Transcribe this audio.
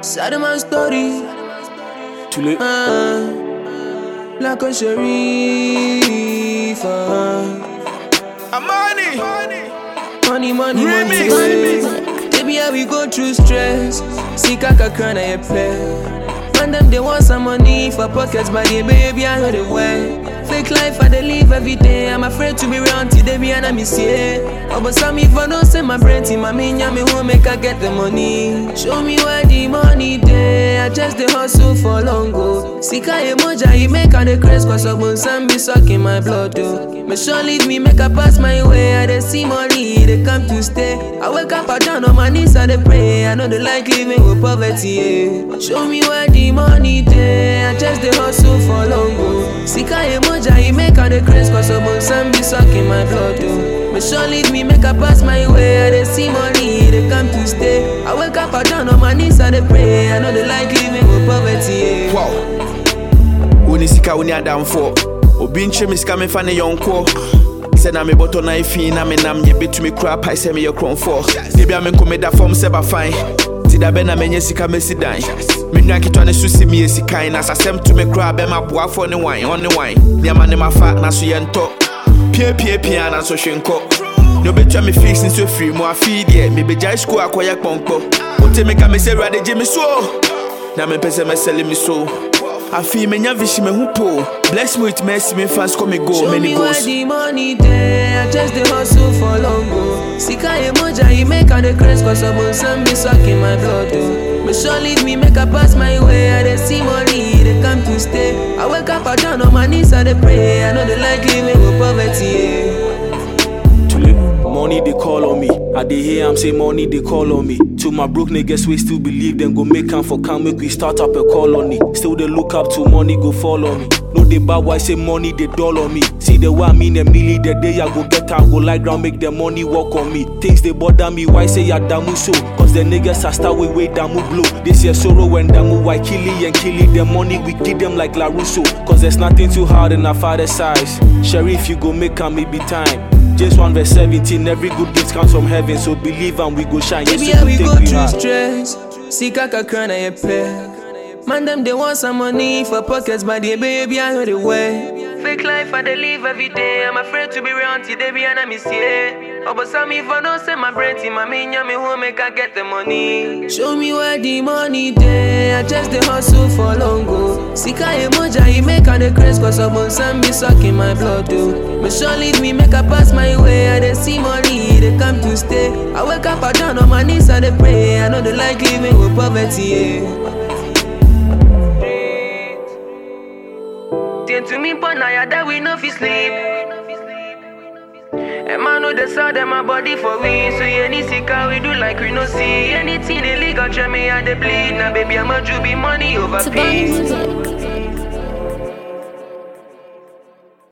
Sad my story. Too late. Like a sheriff. Amani. Money. Remix. Baby, how we go through stress. See kaka krana ye play. And them they want some money for pockets, but yeah, baby, I know the way. Fake life I they live every day. I'm afraid to be around till they be and I miss it. Oh, but some if I don't say my brain team, I mean, me who make I get the money. Show me where the money there. I just the hustle for long go. Sika emoja, he make all the craze, cause some be sucking my blood, though. Me sure leave me, make I pass my way. I they see money, they come to stay. I wake up, I down on my knees, I they pray. I know they like living with poverty, yeah. Show me where the money there. I just the hustle for long go. Sika emoja, he make all the craze, cause some be sucking my blood, though. Me sure leave me, make I pass my way. I they see money, they come to stay. I wake up, I down on my knees, I they pray. I know they like living with poverty, yeah. Wow. Unisika unia down for. Obinche miska me fane yonko. Said na me boto na ifi na me nam ye bit me crap. I say me your crown for. Maybe I'm in da form seba fine. Tida bena menye sika me si dan. Me nwa kitwa ne susi me sika na asem to me crab e ma boa for ne wine on the wine. Niama ne ma fa na so yento. Pie na so hwenko. No betwa me fix so free mo afi de me beja school akoya kponkpo. Ote me ka me se rade je me so. Na me pese me sell me so. I feel me vision me hupo. Bless me with mercy, me fans come and go. Show many me goes. where the money there. I just the hustle for long go. Sika emoja, he make all the craze, cause some be sucking my blood, though. Me sure leave me, make I pass my way. I they see money, they come to stay. I wake up, I down on my knees, I they pray. I know they like living with poverty, yeah. Money they call on me. I dey hear am say money they call on me. To my broke niggas we still believe them go make am for can make we start up a colony. Still they look up to money go follow me. No they bad why say money they dull on me. See the way I mean a million the day I go get out go like ground make the money work on me. Things they bother me why say ya damu so. Cause the niggas are start way damu blow. This year sorrow when damu why killy and killy the money we give them like La Russo. Cause there's nothing too hard in our father's size. Sheriff you go make am maybe time. Just 1 verse 17, every good gift comes from heaven, so believe and we go shine. Baby, Yes, how we go through stress. See kaka krana ye play. Man, them they want some money for pockets, but yeah, baby, I know the way. Fake life I they live every day. I'm afraid to be around till they be and I miss it. Oh, but some if I don't say my brain team, I mean, me who make I get the money. Show me where the money there. I just the hustle for long go. Sika emoja, he make all the craze, cause some be sucking my blood, though. Me sure leave me, make I pass my way. I they see money, they come to stay. I wake up, I down on my knees, I they pray. I know they like living with poverty, yeah. To me, but now that we know fi sleep. And man know the side of my body for we. So any sick we do like we no see. Anything illegal, try me and they bleed. Now baby, I'ma do be money over peace.